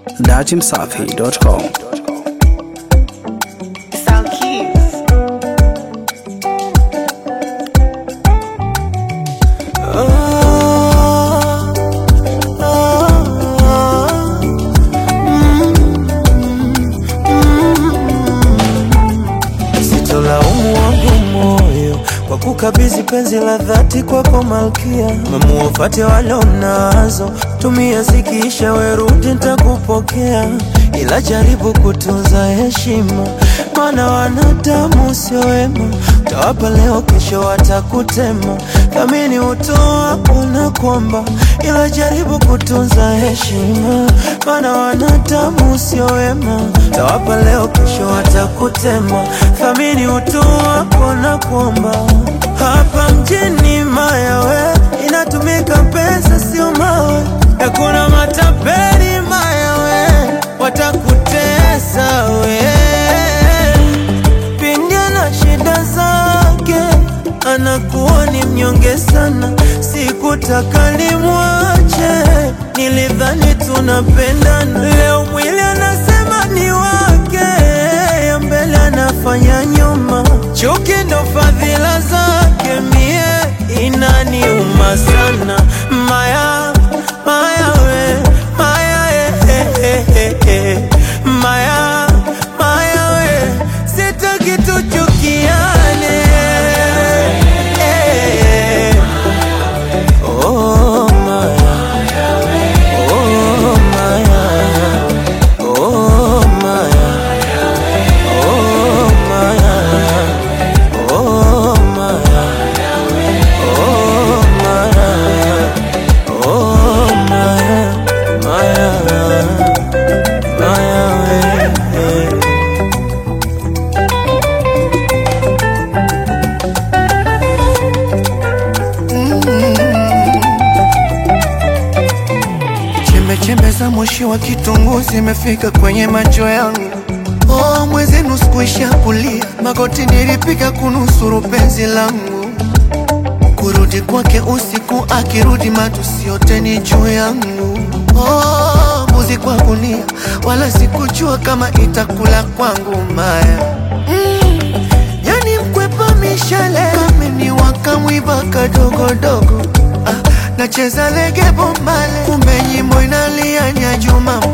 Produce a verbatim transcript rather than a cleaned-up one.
dachimsafi dot com. Kwa kukabizi penzi la dhati kwako malkia, mamuofate walo nazo, tumia zikiisha werudi nitakupokea, ila jaribu kutunza heshima, maana wanadamu sio wema, utawapa leo kesho watakutema, thamini utoa una kwamba, ila jaribu kutunza heshima, maana wanadamu sio wema, utawapa leo kesho watakutema, thamini utoa una kwamba. Hapa mjini mayawe inatumika pesa sio mawe, hakuna matapeli mayawe watakutesa we. Pinga na shida zake anakuwa ni mnyonge sana, sikutaka nimwache, nilidhani tunapendana, leo mwili anasema ni wake, ya mbele anafanya nyuma, chuki ndo fadhila zake, mie inaniuma sana. Maya, maya we, maya eh, eh, eh, eh. Maya, maya we, sitaki tuchukiane eh. Oh maya, oh maya, oh maya, oh maya, oh maya, oh maya, oh maya, maya, maya we. Chembe chembe za moshi wa kitunguu zimefika kwenye macho yangu. Oh, mwezi nusu kuisha kulia, magoti nilipiga kunusuru penzi langu. Kurudi kwake usiku, akirudi matusi yote ni juu yangu. Oh, mbuzi kwa gunia, wala sikujua kama itakula kwangu maya. Mm, yani mkwepa mishale, kameni wakamwiba kadogodogo. Ah, nacheza lege bombale, kumbe nyimbo inalia nya Juma